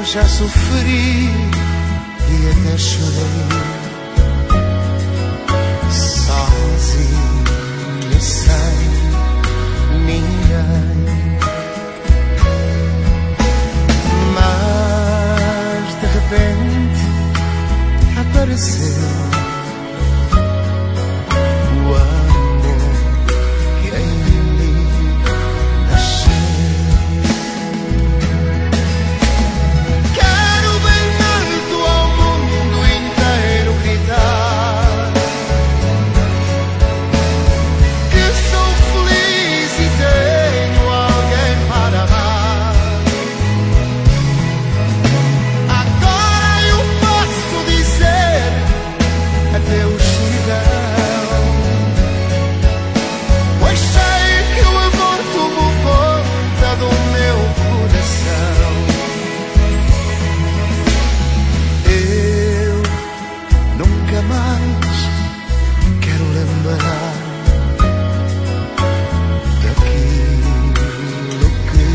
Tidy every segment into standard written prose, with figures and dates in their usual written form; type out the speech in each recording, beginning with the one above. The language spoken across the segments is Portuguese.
já sofri e até chorei, sozinho, sem ninguém. Mas de repente apareceu o amor que em mim nasceu. Quero bem alto ao mundo inteiro gritar que sou feliz e tenho alguém para amar. Agora eu posso dizer adeus, solidão, pois sei que o amor tomou conta do meu coração. Eu nunca mais quero lembrar daquilo que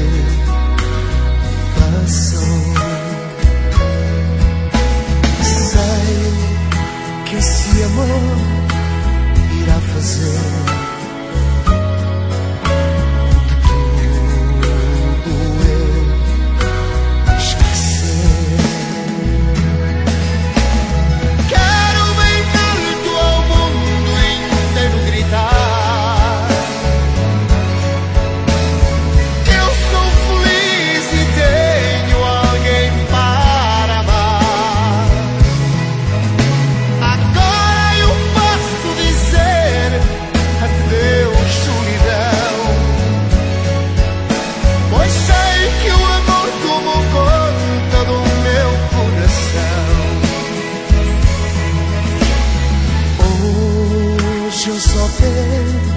passou. Sei que esse amor irá fazer de tudo eu esquecer. Quero bem alto ao mundo inteiro gritar que eu sou feliz e tenho alguém para amar. Agora eu posso dizer adeus, solidão, pois sei que o amor tomou conta do meu coração. Hoje eu só penso